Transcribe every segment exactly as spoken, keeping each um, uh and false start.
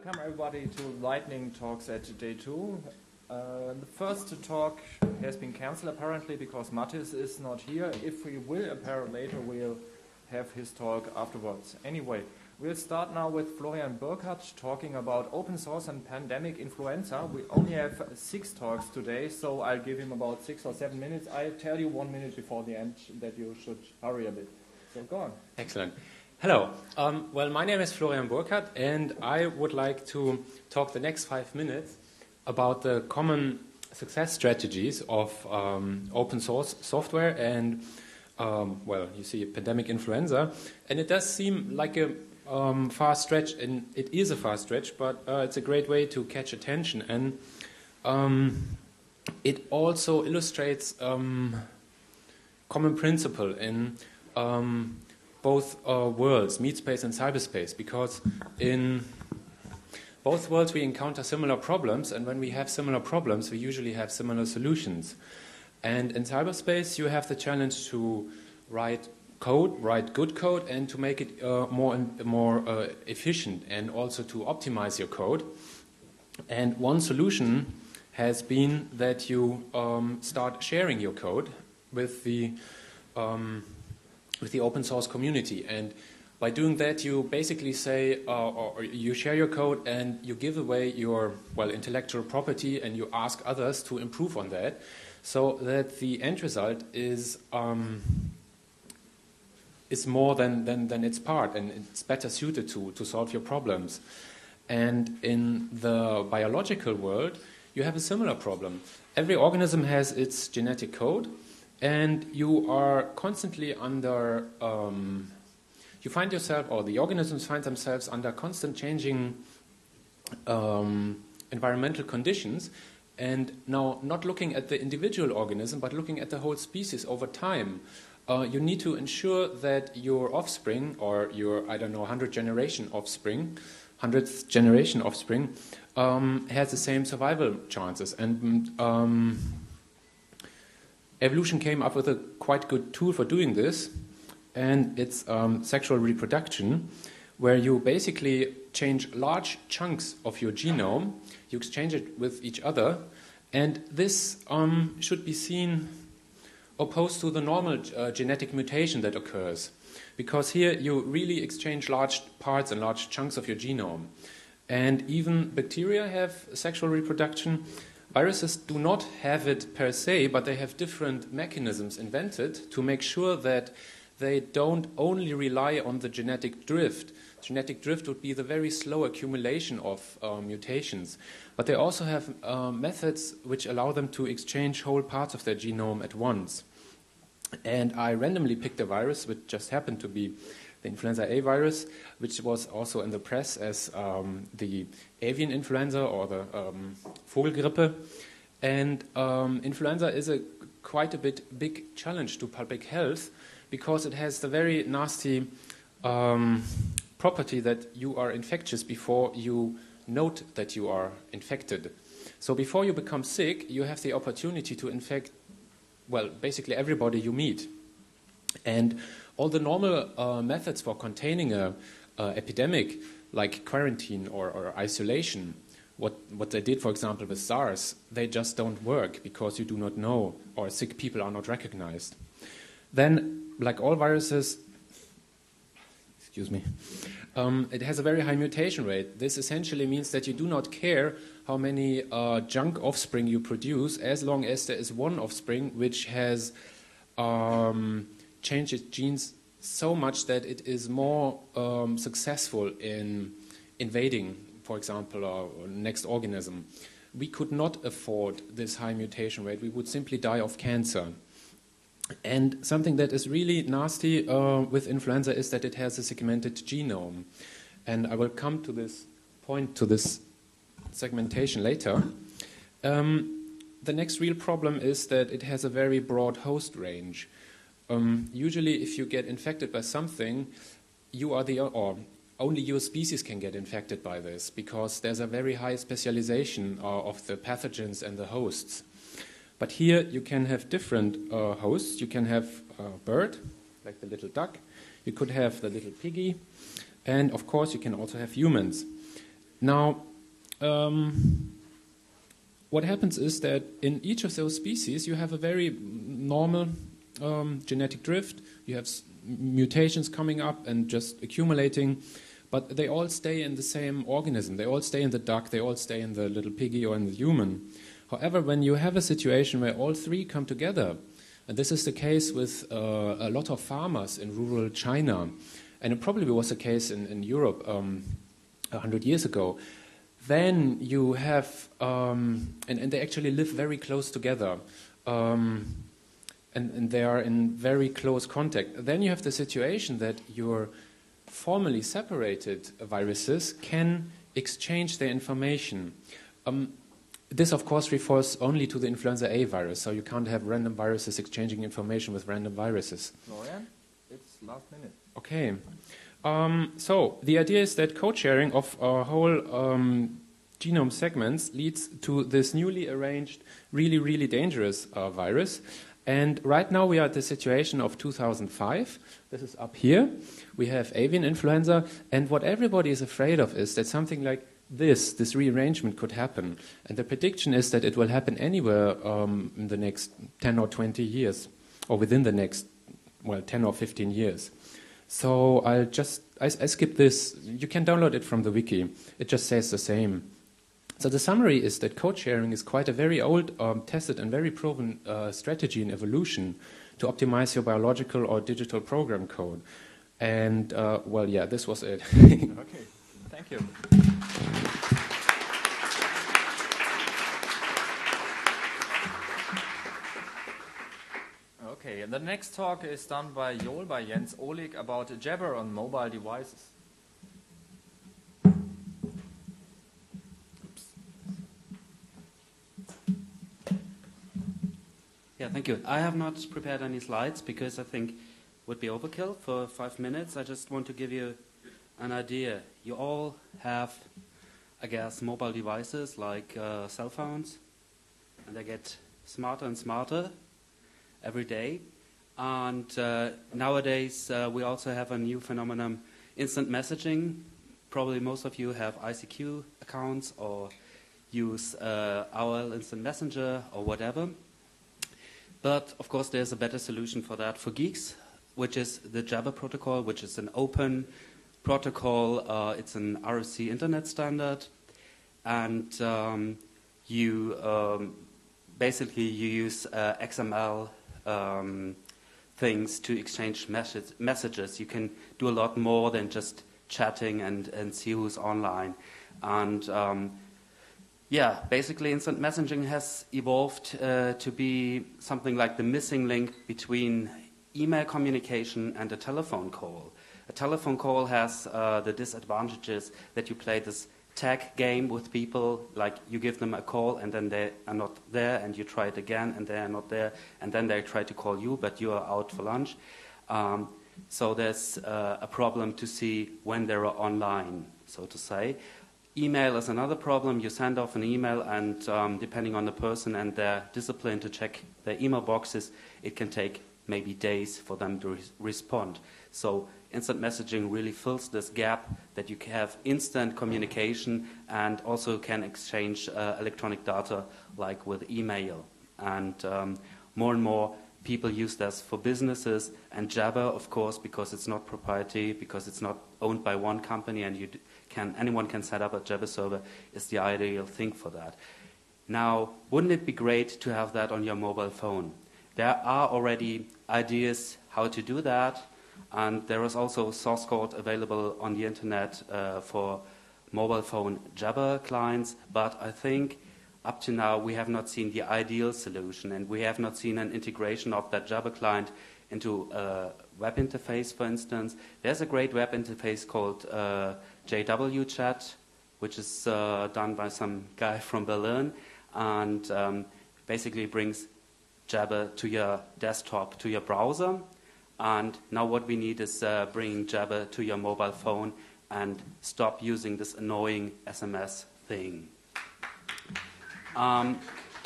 Welcome everybody to Lightning Talks at day two. Uh, the first talk has been cancelled apparently because Mattis is not here. If we will appear later, we'll have his talk afterwards. Anyway, we'll start now with Florian Burkhardt talking about open source and pandemic influenza. We only have six talks today, so I'll give him about six or seven minutes. I'll tell you one minute before the end that you should hurry a bit. So go on. Excellent. Hello. Um, well, my name is Florian Burkhardt, and I would like to talk the next five minutes about the common success strategies of um, open source software and, um, well, you see, pandemic influenza. And it does seem like a um, far stretch, and it is a far stretch, but uh, it's a great way to catch attention. And um, it also illustrates um, common principle in um, both uh, worlds, meat space and cyberspace, because in both worlds we encounter similar problems, and when we have similar problems, we usually have similar solutions. And in cyberspace, you have the challenge to write code, write good code, and to make it uh, more and more uh, efficient, and also to optimize your code. And one solution has been that you um, start sharing your code with the um, with the open source community. And by doing that, you basically say, uh, or you share your code and you give away your, well, intellectual property, and you ask others to improve on that, so that the end result is um, is more than, than, than its part, and it's better suited to, to solve your problems. And in the biological world, you have a similar problem. Every organism has its genetic code, and you are constantly under, um, you find yourself, or the organisms find themselves under constant changing um, environmental conditions. And now, not looking at the individual organism, but looking at the whole species over time, uh, you need to ensure that your offspring, or your, I don't know, hundred generation offspring, hundredth generation offspring, um, has the same survival chances. And um, evolution came up with a quite good tool for doing this, and it's um, sexual reproduction, where you basically change large chunks of your genome, you exchange it with each other, and this um, should be seen opposed to the normal uh, genetic mutation that occurs, because here you really exchange large parts and large chunks of your genome. And even bacteria have sexual reproduction. Viruses do not have it per se, but they have different mechanisms invented to make sure that they don't only rely on the genetic drift. Genetic drift would be the very slow accumulation of uh, mutations. But they also have uh, methods which allow them to exchange whole parts of their genome at once. And I randomly picked a virus, which just happened to be the influenza A virus, which was also in the press as um, the avian influenza, or the um, Vogelgrippe. And um, influenza is a quite a bit big challenge to public health, because it has the very nasty um, property that you are infectious before you note that you are infected. So before you become sick, you have the opportunity to infect, well, basically everybody you meet. And all the normal uh, methods for containing a uh, epidemic, like quarantine or, or isolation, what, what they did, for example, with SARS, they just don't work because you do not know, or sick people are not recognized. Then, like all viruses, excuse me, um, it has a very high mutation rate. This essentially means that you do not care how many uh, junk offspring you produce, as long as there is one offspring which has um, changed its genes so much that it is more um, successful in invading, for example, our next organism. We could not afford this high mutation rate. We would simply die of cancer. And something that is really nasty uh, with influenza is that it has a segmented genome. And I will come to this point, to this segmentation later. Um, the next real problem is that it has a very broad host range. Um, usually, if you get infected by something, you are the, or only your species can get infected by this, because there's a very high specialization uh, of the pathogens and the hosts. But here you can have different uh, hosts. You can have a bird, like the little duck. You could have the little piggy. And of course, you can also have humans. Now, um, what happens is that in each of those species you have a very normal um, genetic drift. You have s mutations coming up and just accumulating, but they all stay in the same organism. They all stay in the duck, they all stay in the little piggy or in the human. However, when you have a situation where all three come together, and this is the case with uh, a lot of farmers in rural China, and it probably was the case in, in Europe um, a hundred years ago, then you have, um, and, and they actually live very close together, um, and, and they are in very close contact. Then you have the situation that your formally separated viruses can exchange their information. Um, this, of course, refers only to the influenza A virus, so you can't have random viruses exchanging information with random viruses. Florian, it's last minute. Okay. Um, so the idea is that code sharing of our whole um, genome segments leads to this newly arranged, really, really dangerous uh, virus. And right now we are at the situation of two thousand five. This is up here. We have avian influenza, and what everybody is afraid of is that something like this, this rearrangement could happen. And the prediction is that it will happen anywhere um, in the next ten or twenty years, or within the next, well, ten or fifteen years. So I'll just, I, I skip this. You can download it from the wiki. It just says the same. So the summary is that code sharing is quite a very old, um, tested and very proven uh, strategy in evolution to optimize your biological or digital program code. And, uh, well, yeah, this was it. Okay, thank you. Okay, and the next talk is done by Joel, by Jens Ohlig, about Jabber on mobile devices. Yeah, thank you. I have not prepared any slides because I think it would be overkill for five minutes. I just want to give you an idea. You all have, I guess, mobile devices like uh, cell phones, and they get smarter and smarter every day. And uh, nowadays uh, we also have a new phenomenon, instant messaging. Probably most of you have I C Q accounts or use uh, O W L Instant Messenger or whatever. But of course there's a better solution for that for geeks, which is the Jabber protocol, which is an open protocol. Uh, it's an R F C internet standard, and um, you um, basically you use uh, X M L um, things to exchange message, messages. You can do a lot more than just chatting and, and see who's online. And um, yeah, basically instant messaging has evolved uh, to be something like the missing link between email communication and a telephone call. A telephone call has uh, the disadvantages that you play this tag game with people, like you give them a call and then they are not there, and you try it again and they are not there, and then they try to call you but you are out for lunch. Um, so there's uh, a problem to see when they are online, so to say. Email is another problem. You send off an email, and um, depending on the person and their discipline to check their email boxes, it can take maybe days for them to re respond. So instant messaging really fills this gap that you can have instant communication and also can exchange uh, electronic data like with email. And um, more and more people use this for businesses, and Jabber, of course, because it's not proprietary, because it's not owned by one company and you can, anyone can set up a Jabber server, is the ideal thing for that. Now, wouldn't it be great to have that on your mobile phone? There are already ideas how to do that, and there is also source code available on the internet uh, for mobile phone Jabber clients, but I think up to now we have not seen the ideal solution, and we have not seen an integration of that Jabber client into a web interface, for instance. There's a great web interface called uh, J W Chat, which is uh, done by some guy from Berlin, and um, basically brings Jabber to your desktop, to your browser. And now what we need is uh, bringing Jabber to your mobile phone and stop using this annoying S M S thing. Um,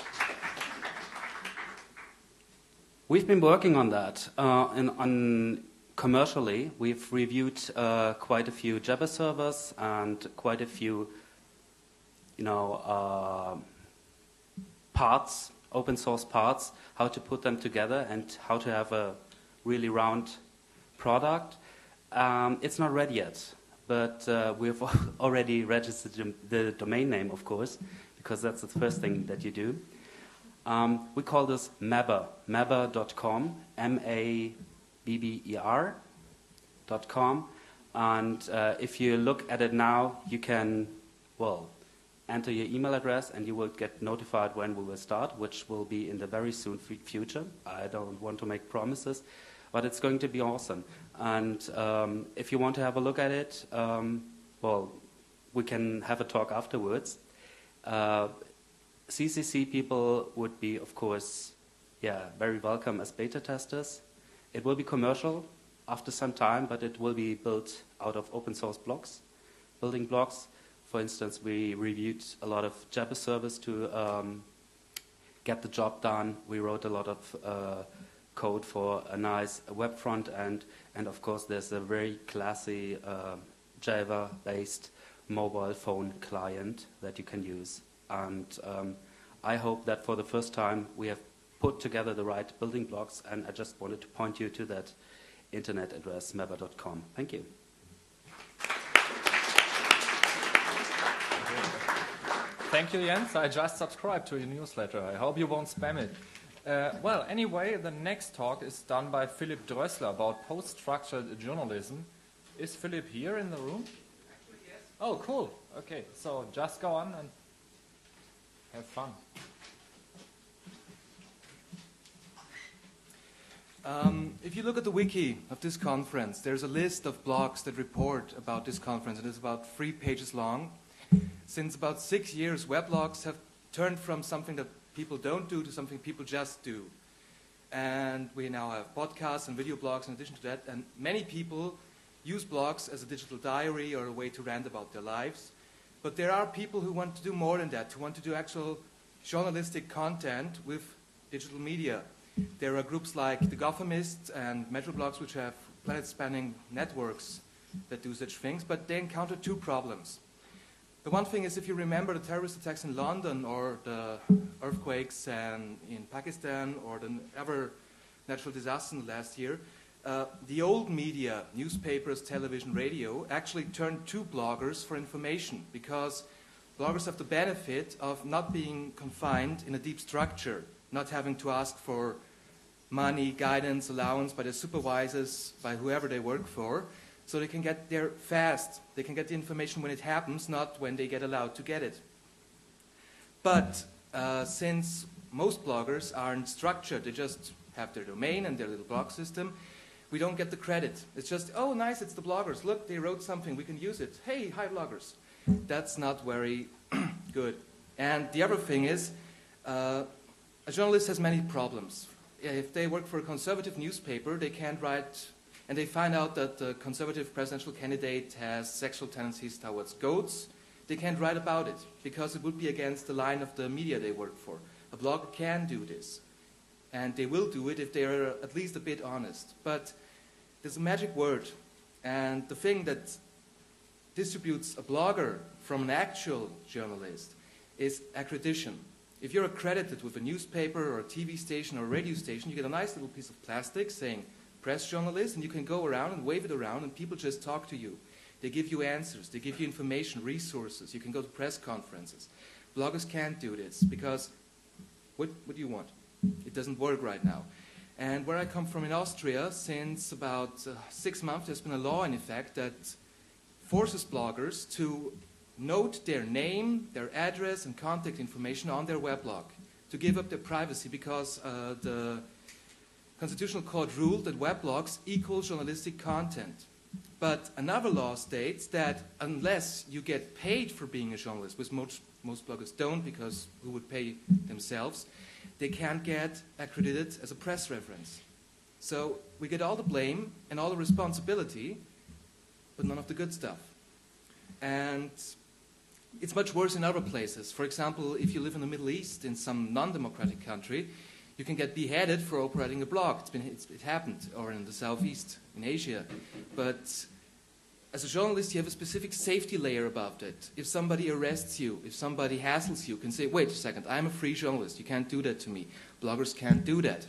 we've been working on that. Uh, in, on commercially, we've reviewed uh, quite a few Jabber servers and quite a few you know, uh, parts, open source parts, how to put them together and how to have a really round product. Um, it's not ready yet, but uh, we've already registered the domain name, of course, because that's the first thing that you do. Um, we call this Mabber, mabber dot com, M A B B E R dot com. And uh, if you look at it now, you can, well, enter your email address and you will get notified when we will start, which will be in the very soon future. I don't want to make promises, but it's going to be awesome. And um, if you want to have a look at it, um, well, we can have a talk afterwards. Uh, C C C people would be, of course, yeah, very welcome as beta testers. It will be commercial after some time, but it will be built out of open source blocks, building blocks. For instance, we reviewed a lot of Jabber service to um, get the job done. We wrote a lot of uh, code for a nice web front end, and of course, there's a very classy uh, Java-based mobile phone client that you can use. And um, I hope that for the first time we have put together the right building blocks, and I just wanted to point you to that internet address, mabber dot com. Thank you. Thank you, Jens. I just subscribed to your newsletter. I hope you won't spam it. Uh, well, anyway, the next talk is done by Philipp Drössler about post-structured journalism. Is Philipp here in the room? Actually, yes. Oh, cool. Okay, so just go on and have fun. Um, if you look at the wiki of this conference, there's a list of blogs that report about this conference, and it's about three pages long. Since about six years, weblogs have turned from something that people don't do to something people just do. And we now have podcasts and video blogs in addition to that, and many people use blogs as a digital diary or a way to rant about their lives. But there are people who want to do more than that, who want to do actual journalistic content with digital media. There are groups like the Gothamists and Metroblogs, which have planet-spanning networks that do such things, but they encounter two problems. The one thing is, if you remember the terrorist attacks in London or the earthquakes and in Pakistan or the ever natural disaster in the last year, uh, the old media, newspapers, television, radio, actually turned to bloggers for information, because bloggers have the benefit of not being confined in a deep structure, not having to ask for money, guidance, allowance by their supervisors, by whoever they work for, so they can get there fast. They can get the information when it happens, not when they get allowed to get it. But uh, since most bloggers aren't structured, they just have their domain and their little blog system, we don't get the credit. It's just, oh, nice, it's the bloggers. Look, they wrote something, we can use it. Hey, hi, bloggers. That's not very good. And the other thing is, uh, a journalist has many problems. If they work for a conservative newspaper, they can't write, and they find out that the conservative presidential candidate has sexual tendencies towards goats, they can't write about it, because it would be against the line of the media they work for. A blogger can do this, and they will do it if they are at least a bit honest. But there's a magic word, and the thing that distributes a blogger from an actual journalist is accreditation. If you're accredited with a newspaper or a T V station or a radio station, you get a nice little piece of plastic saying press journalist, and you can go around and wave it around, and people just talk to you. They give you answers, they give you information, resources. You can go to press conferences. Bloggers can't do this because what, what do you want? It doesn't work right now. And where I come from in Austria, since about uh, six months, there's been a law in effect that forces bloggers to note their name, their address, and contact information on their weblog, to give up their privacy, because uh, the Constitutional Court ruled that weblogs equal journalistic content. But another law states that unless you get paid for being a journalist, which most, most bloggers don't, because who would pay themselves, they can't get accredited as a press reference. So we get all the blame and all the responsibility, but none of the good stuff. And it's much worse in other places. For example, if you live in the Middle East, in some non-democratic country, you can get beheaded for operating a blog. It's been, it's, it happened, or in the Southeast, in Asia. But as a journalist, you have a specific safety layer above it. If somebody arrests you, if somebody hassles you, you can say, wait a second, I'm a free journalist. You can't do that to me. Bloggers can't do that.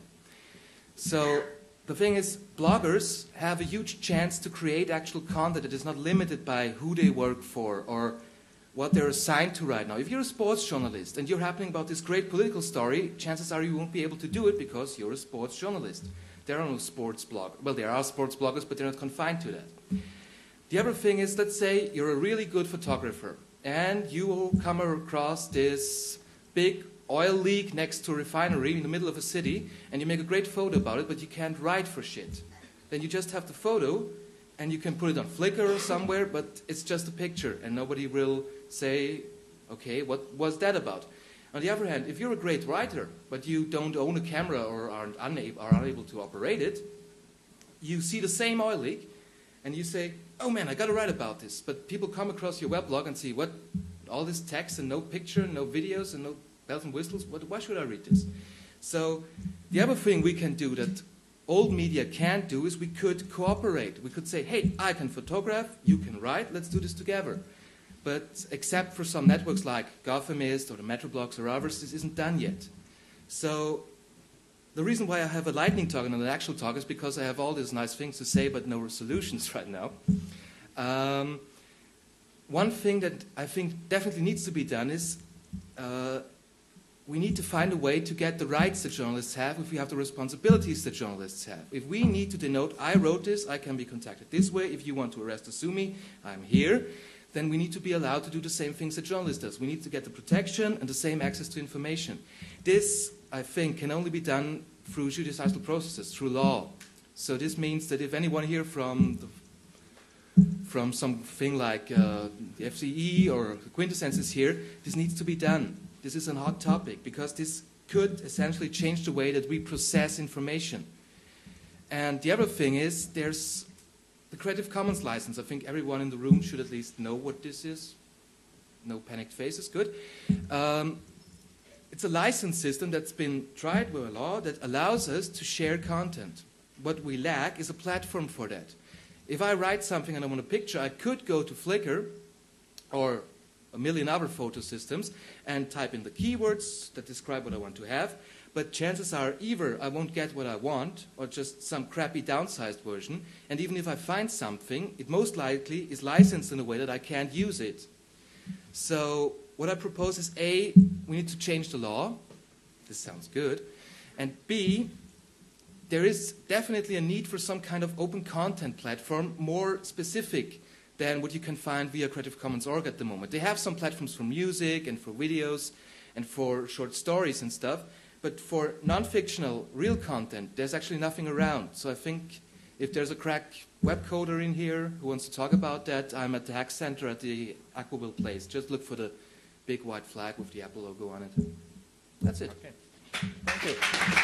So the thing is, bloggers have a huge chance to create actual content that is not limited by who they work for or what they're assigned to right now. If you're a sports journalist and you're happening about this great political story, chances are you won't be able to do it because you're a sports journalist. There are no sports bloggers. Well, there are sports bloggers, but they're not confined to that. The other thing is, let's say you're a really good photographer and you come across this big oil leak next to a refinery in the middle of a city and you make a great photo about it, but you can't write for shit. Then you just have the photo and you can put it on Flickr or somewhere, but it's just a picture and nobody will say, okay, what was that about? On the other hand, if you're a great writer, but you don't own a camera or are unable, are unable to operate it, you see the same oil leak and you say, oh man, I got to write about this. But people come across your weblog and see, what, all this text and no picture, no videos and no bells and whistles, what, why should I read this? So the other thing we can do that old media can't do is we could cooperate. We could say, hey, I can photograph, you can write, let's do this together. But except for some networks like Gothamist or the Metroblogs or others, this isn't done yet. So the reason why I have a lightning talk and an actual talk is because I have all these nice things to say but no solutions right now. Um, one thing that I think definitely needs to be done is uh, we need to find a way to get the rights that journalists have if we have the responsibilities that journalists have. If we need to denote, I wrote this, I can be contacted this way. If you want to arrest or sue me, I'm here. Then we need to be allowed to do the same things that journalists do. We need to get the protection and the same access to information. This, I think, can only be done through judicial processes, through law. So this means that if anyone here from the, from something like uh, the F C E or the Quintessence is here, this needs to be done. This is a hot topic because this could essentially change the way that we process information. And the other thing is there's the Creative Commons license. I think everyone in the room should at least know what this is. No panicked faces, good. Um, it's a license system that's been tried by law that allows us to share content. What we lack is a platform for that. If I write something and I want a picture, I could go to Flickr or a million other photo systems and type in the keywords that describe what I want to have. But chances are either I won't get what I want or just some crappy downsized version. And even if I find something, it most likely is licensed in a way that I can't use it. So what I propose is A, we need to change the law. This sounds good. And B, there is definitely a need for some kind of open content platform more specific than what you can find via Creative Commons dot org at the moment. They have some platforms for music and for videos and for short stories and stuff. But for non-fictional, real content, there's actually nothing around. So I think if there's a crack web coder in here who wants to talk about that, I'm at the Hack Center at the Aquaville Place. Just look for the big white flag with the Apple logo on it. That's it. Okay. Thank you.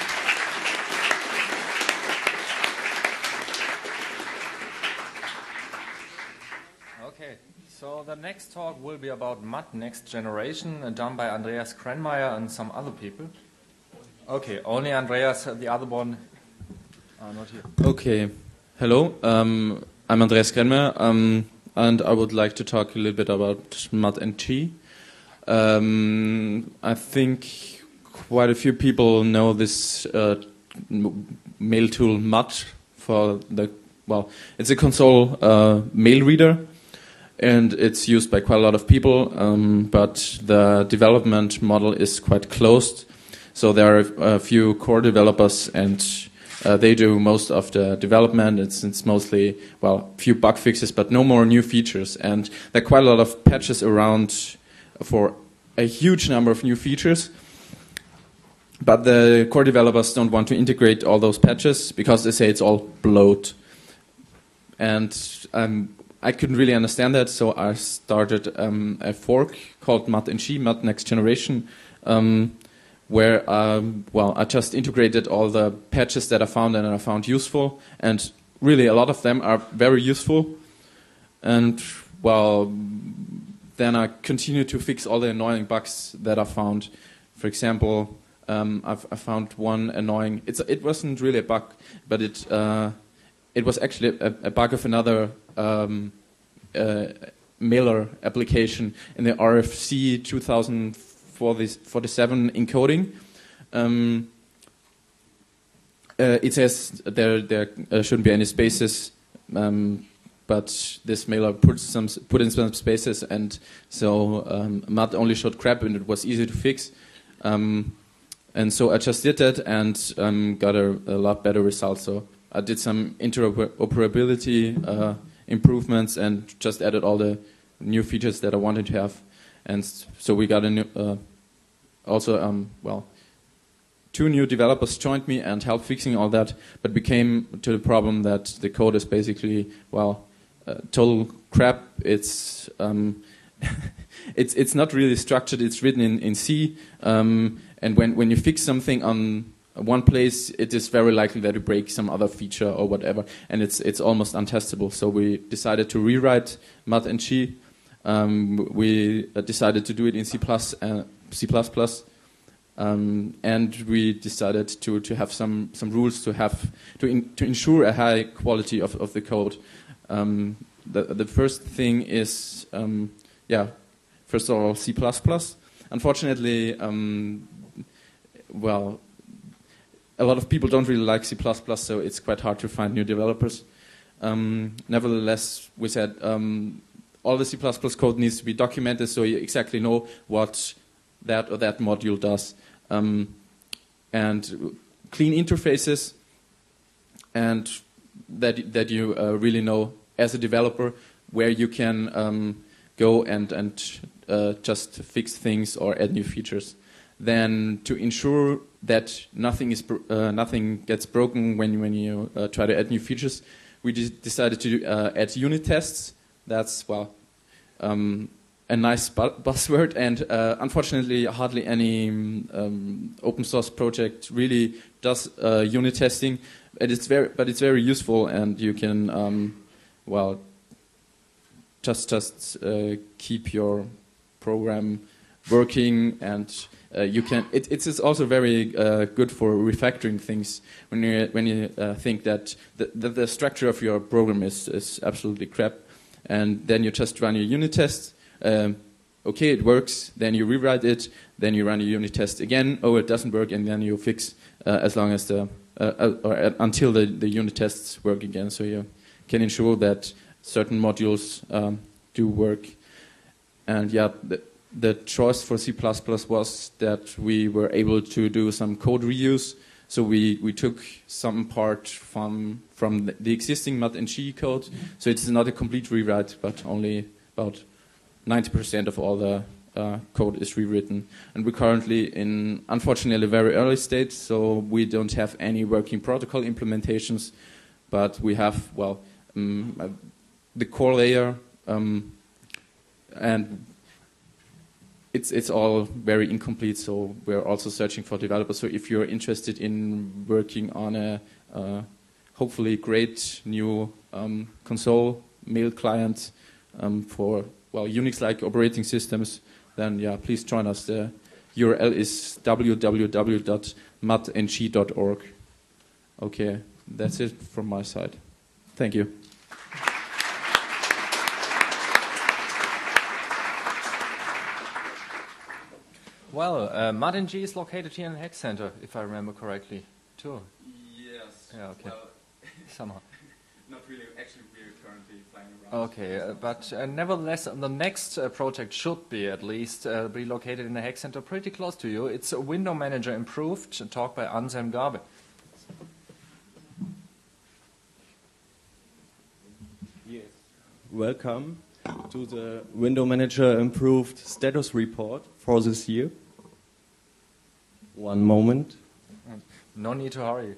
Okay, so the next talk will be about M U T Next Generation, uh, done by Andreas Krenmeier and some other people. Okay, only Andreas, the other one are not here. Okay, hello, um, I'm Andreas Krenmeier, um, and I would like to talk a little bit about M U T N G. Um, I think quite a few people know this uh, mail tool M U T for the, well, it's a console uh, mail reader, and it's used by quite a lot of people, um, but the development model is quite closed. So there are a few core developers, and uh, they do most of the development. It's, it's mostly, well, a few bug fixes, but no more new features. And there are quite a lot of patches around for a huge number of new features. But the core developers don't want to integrate all those patches because they say it's all bloat. And um, I couldn't really understand that, so I started um, a fork called M U T N G, M U T Next Generation, um, where um, well, I just integrated all the patches that I found and I found useful, and really a lot of them are very useful. And well, then I continued to fix all the annoying bugs that I found. For example, um, I've, I found one annoying. It's it wasn't really a bug, but it uh, it was actually a, a bug of another um, uh, mailer application in the R F C two thousand forty-seven encoding. Um, uh, it says there there uh, shouldn't be any spaces, um, but this mailer put some put in some spaces, and so um, M U D only showed crap, and it was easy to fix. Um, and so I just did that and um, got a, a lot better result. So I did some interoperability uh, improvements and just added all the new features that I wanted to have, and so we got a new. Uh, also, um, well. Two new developers joined me and helped fixing all that, but we came to the problem that the code is basically, well, uh, total crap. It's um, it's it's not really structured. It's written in in C, um, and when when you fix something on one place, it is very likely that you break some other feature or whatever, and it's it's almost untestable. So we decided to rewrite M U D and G. Um, we decided to do it in C plus uh, C plus plus. Um, and we decided to, to have some, some rules to have to in, to ensure a high quality of, of the code. Um, the the first thing is um, yeah, first of all C plus plus. Unfortunately, um, well, a lot of people don't really like C plus plus, so it's quite hard to find new developers. Um, nevertheless, we said um, all the C plus plus code needs to be documented, so you exactly know what that or that module does, um, and clean interfaces, and that that you uh, really know as a developer where you can um, go and and uh, just fix things or add new features. Then to ensure that nothing is uh, nothing gets broken when when you uh, try to add new features, we decided to uh, add unit tests. That's well. Um, a nice bu buzzword, and uh, unfortunately hardly any um, open source project really does uh, unit testing. It is very, but it's very useful, and you can, um, well, just just uh, keep your program working, and uh, you can. It, it's also very uh, good for refactoring things when you when you uh, think that the, the the structure of your program is is absolutely crap, and then you just run your unit tests. Um, okay, it works, then you rewrite it, then you run a unit test again, oh, it doesn't work, and then you fix uh, as long as the, uh, or uh, until the, the unit tests work again, so you can ensure that certain modules um, do work. And yeah, the, the choice for C plus plus was that we were able to do some code reuse, so we, we took some part from, from the, the existing M U D and G code, so it's not a complete rewrite, but only about ninety percent of all the uh, code is rewritten. And we're currently in, unfortunately, a very early stage, so we don't have any working protocol implementations, but we have, well, um, uh, the core layer, um, and it's, it's all very incomplete, so we're also searching for developers. So if you're interested in working on a uh, hopefully great new um, console mail client um, for well, Unix-like operating systems, then yeah, please join us. The U R L is w w w dot mud g dot org. Okay, that's it from my side. Thank you. Well, uh, M U D and G is located here in the Hack Center, if I remember correctly, too. Yes. Yeah, okay. Well, somehow. Not really. Actually, we're currently flying around. Okay, uh, but uh, nevertheless, the next uh, project should be at least uh, be located in the Hack Center pretty close to you. It's a Window Manager Improved, a talk by Anselm Gabe. Yes. Welcome to the Window Manager Improved status report for this year. One moment. No need to hurry.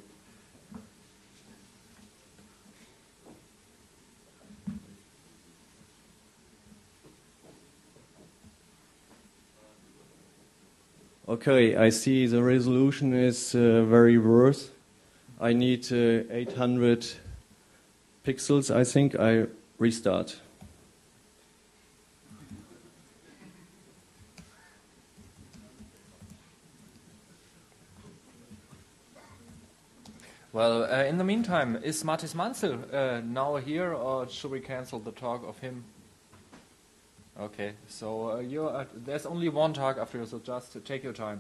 Okay, I see the resolution is uh, very worse. I need uh, eight hundred pixels, I think. I restart. Well, uh, in the meantime, is Mathis Mansell uh, now here, or should we cancel the talk of him? Okay, so uh, you are, there's only one talk after you, so just take your time.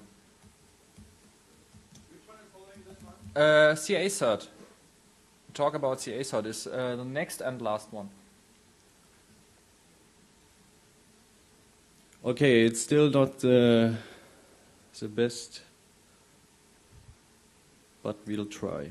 Which one is following this one? Uh, C A cert. Talk about C A cert is uh, the next and last one. Okay, it's still not the, the best, but we'll try.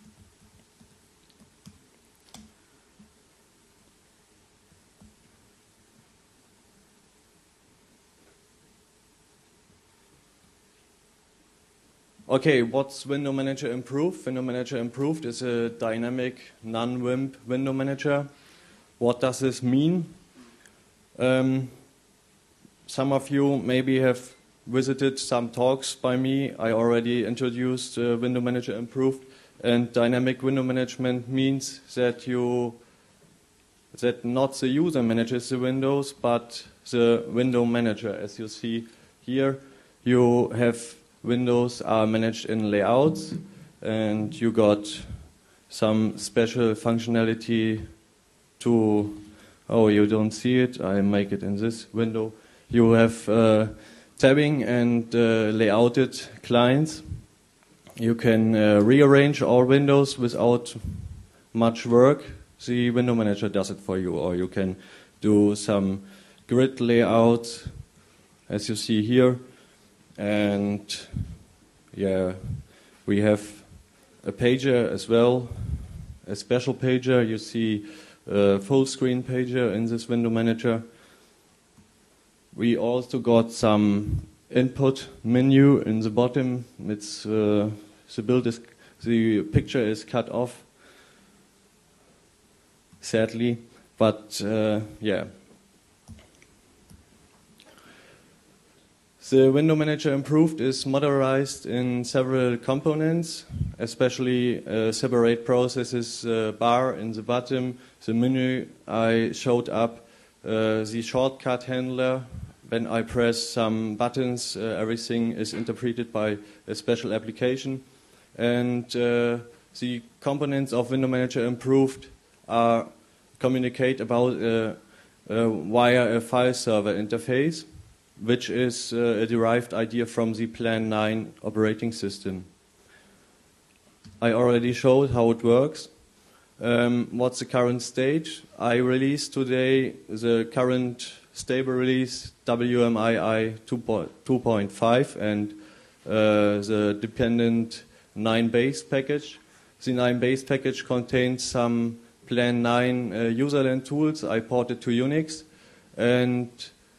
Okay, what's Window Manager Improved? Window Manager Improved is a dynamic, non-WIMP window manager. What does this mean? Um, some of you maybe have visited some talks by me. I already introduced uh, Window Manager Improved, and dynamic window management means that you that not the user manages the windows, but the window manager. As you see here, you have windows are managed in layouts, and you got some special functionality to, oh, you don't see it, I make it in this window. You have uh, tabbing and uh, layouted clients. You can uh, rearrange all windows without much work. The window manager does it for you, or you can do some grid layout, as you see here. And yeah, we have a pager as well, a special pager. You see a full screen pager in this window manager. We also got some input menu in the bottom. It's uh, the build is the picture is cut off, sadly, but uh, yeah. The Window Manager Improved is modularized in several components, especially uh, separate processes uh, bar in the bottom, the menu I showed up, uh, the shortcut handler. When I press some buttons, uh, everything is interpreted by a special application. And uh, the components of Window Manager Improved are communicate about uh, uh, via a file server interface, which is uh, a derived idea from the Plan nine operating system. I already showed how it works. Um, what's the current state? I released today the current stable release W M I I two point five and uh, the dependent nine base package. The nine base package contains some Plan nine uh, userland tools I ported to Unix, and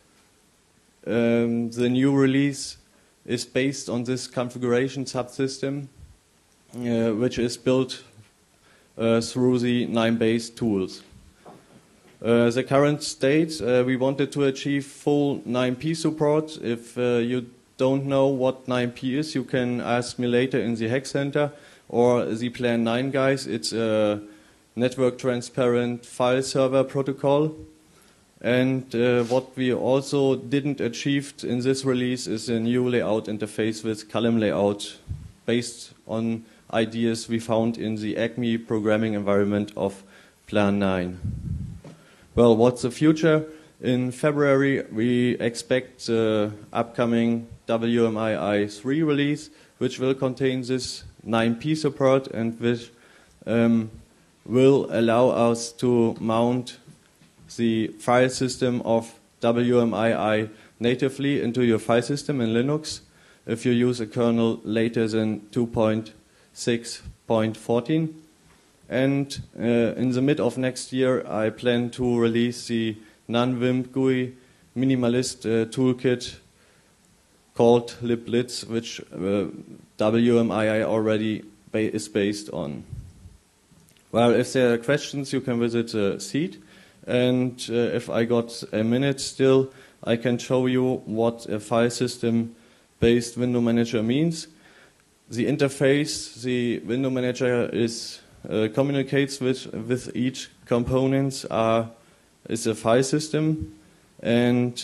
Um, the new release is based on this configuration subsystem, uh, which is built uh, through the nine base tools. Uh, the current state, uh, we wanted to achieve full nine P support. If uh, you don't know what nine P is, you can ask me later in the Hack Center or the Plan nine guys. It's a network transparent file server protocol. And uh, what we also didn't achieve in this release is a new layout interface with column layout based on ideas we found in the Acme programming environment of Plan nine. Well, what's the future? In February, we expect the upcoming W M I I three release, which will contain this nine P support and which um, will allow us to mount the file system of W M I I natively into your file system in Linux if you use a kernel later than two point six point fourteen. And uh, in the mid of next year, I plan to release the non-WIMP G U I minimalist uh, toolkit called libblitz, which uh, W M I I already ba is based on. Well, if there are questions, you can visit the seat. And uh, if I got a minute still, I can show you what a file system-based window manager means. The interface the window manager is uh, communicates with with each component are is a file system, and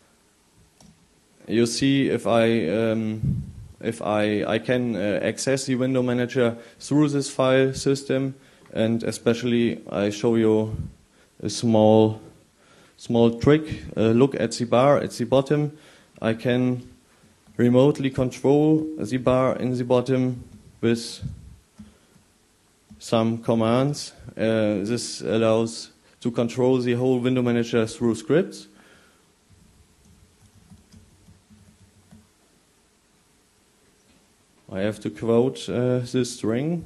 you see if I um, if I I can uh, access the window manager through this file system, and especially I show you a small small trick. Uh, look at the bar at the bottom. I can remotely control the bar in the bottom with some commands. Uh, this allows to control the whole window manager through scripts. I have to quote uh, this string.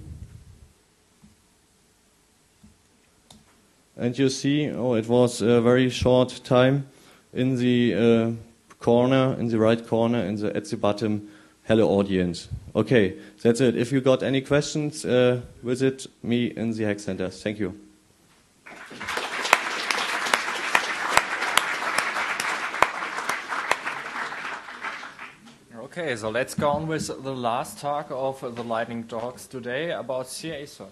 And you see, oh, it was a very short time in the uh, corner, in the right corner, in the, at the bottom, hello audience. Okay, that's it. If you got any questions, uh, visit me in the Hack Center. Thank you. Okay, so let's go on with the last talk of the Lightning Talks today about C A cert.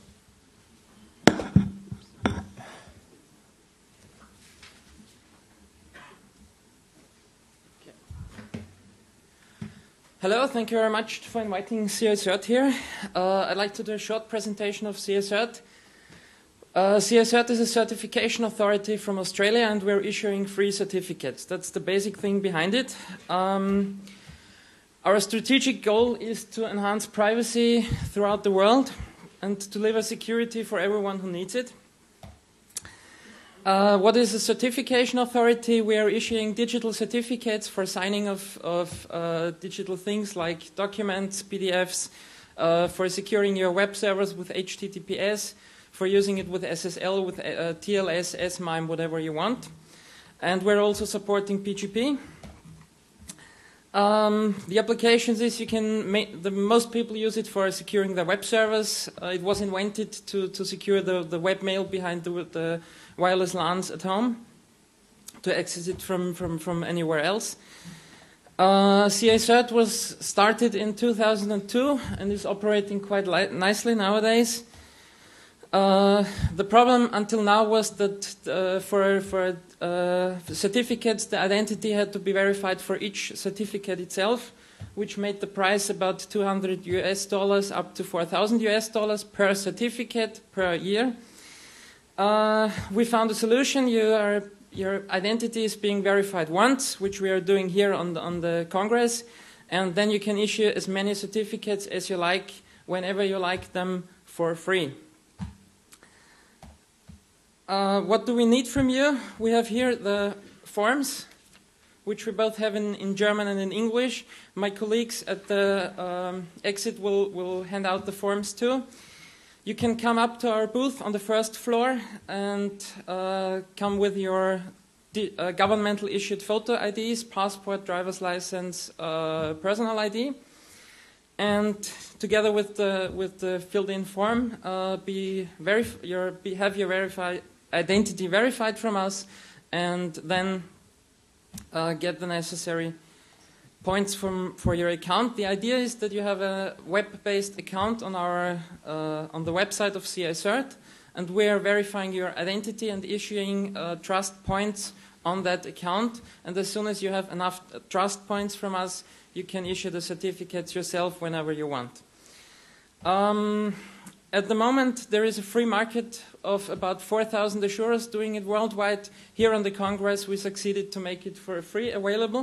Hello, thank you very much for inviting C A cert here. Uh, I'd like to do a short presentation of C A cert. Uh, C A cert is a certification authority from Australia, and we're issuing free certificates. That's the basic thing behind it. Um, our strategic goal is to enhance privacy throughout the world and to deliver security for everyone who needs it. Uh, what is a certification authority? We are issuing digital certificates for signing of, of uh, digital things like documents, P D Fs, uh, for securing your web servers with H T T P S, for using it with S S L, with uh, T L S, S MIME, whatever you want. And we're also supporting P G P. Um, the applications is you can make, the most people use it for securing their web servers. Uh, it was invented to, to secure the, the webmail behind the, the wireless LANs at home, to access it from, from, from anywhere else. Uh, C A cert was started in two thousand two and is operating quite nicely nowadays. Uh, the problem until now was that uh, for, for uh, certificates, the identity had to be verified for each certificate itself, which made the price about two hundred U S dollars up to four thousand U S dollars per certificate per year. Uh, we found a solution. You are, your identity is being verified once, which we are doing here on the, on the Congress, and then you can issue as many certificates as you like, whenever you like them, for free. Uh, what do we need from you? We have here the forms, which we both have in, in German and in English. My colleagues at the um, exit will, will hand out the forms too. You can come up to our booth on the first floor and uh, come with your uh, governmental issued photo I Ds, passport, driver's license, uh, personal I D. And together with the, with the filled in form, uh, be verif your, be, have your verified identity verified from us, and then uh, get the necessary points from, for your account. The idea is that you have a web-based account on, our, uh, on the website of C A cert, and we are verifying your identity and issuing uh, trust points on that account. And as soon as you have enough trust points from us, you can issue the certificates yourself whenever you want. Um, At the moment, there is a free market of about four thousand assurers doing it worldwide. Here on the Congress, we succeeded to make it for free available.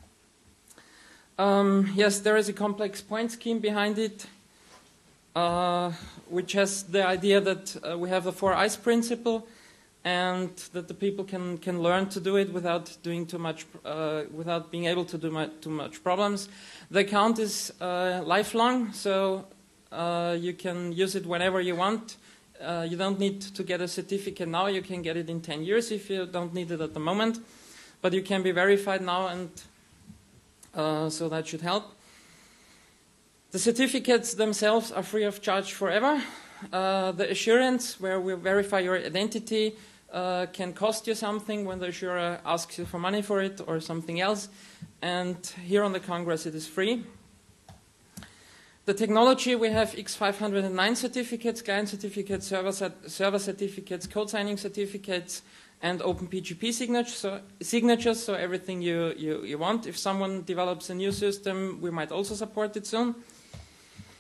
Um, yes, there is a complex point scheme behind it, uh, which has the idea that uh, we have the four eyes principle, and that the people can, can learn to do it without doing too much, uh, without being able to do mu too much problems. The account is uh, lifelong, so Uh, you can use it whenever you want. Uh, you don't need to get a certificate now. You can get it in ten years if you don't need it at the moment. But you can be verified now, and uh, so that should help. The certificates themselves are free of charge forever. Uh, the assurance, where we verify your identity, uh, can cost you something when the assurer asks you for money for it or something else. And here on the Congress, it is free. The technology, we have X five oh nine certificates, client certificates, server, server certificates, code signing certificates, and open P G P signatures, so, signatures, so everything you, you, you want. If someone develops a new system, we might also support it soon.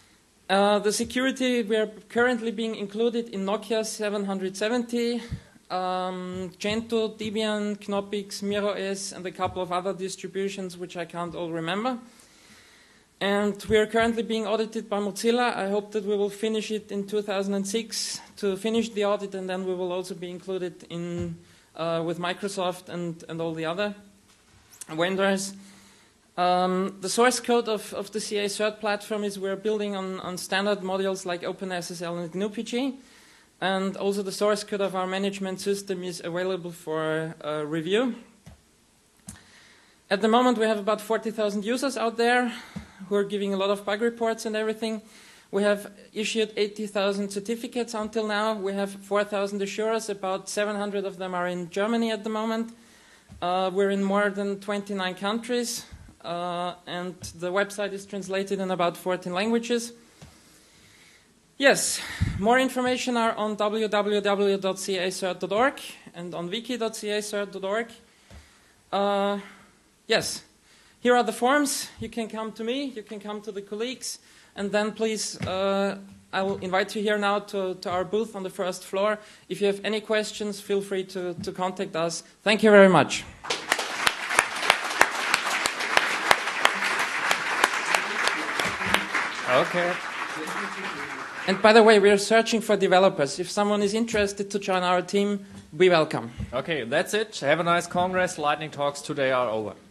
Uh, the security, we are currently being included in Nokia seven seventy. um, Gentoo, Debian, Knoppix, MiroS, and a couple of other distributions which I can't all remember. And we are currently being audited by Mozilla. I hope that we will finish it in two thousand six to finish the audit, and then we will also be included in uh, with Microsoft and, and all the other vendors. Um, the source code of, of the C A Cert platform is we're building on, on standard modules like OpenSSL and G N U P G. And also the source code of our management system is available for uh, review. At the moment, we have about forty thousand users out there who are giving a lot of bug reports and everything. We have issued eighty thousand certificates until now. We have four thousand assurers. About seven hundred of them are in Germany at the moment. Uh, we're in more than twenty-nine countries, uh, and the website is translated in about fourteen languages. Yes, more information are on w w w dot c a cert dot org and on wiki dot c a cert dot org. Uh, yes, here are the forms. You can come to me, you can come to the colleagues, and then please, uh, I will invite you here now to, to our booth on the first floor. If you have any questions, feel free to, to contact us. Thank you very much. Okay. And by the way, we are searching for developers. If someone is interested to join our team, be welcome. Okay, that's it. Have a nice Congress. Lightning Talks today are over.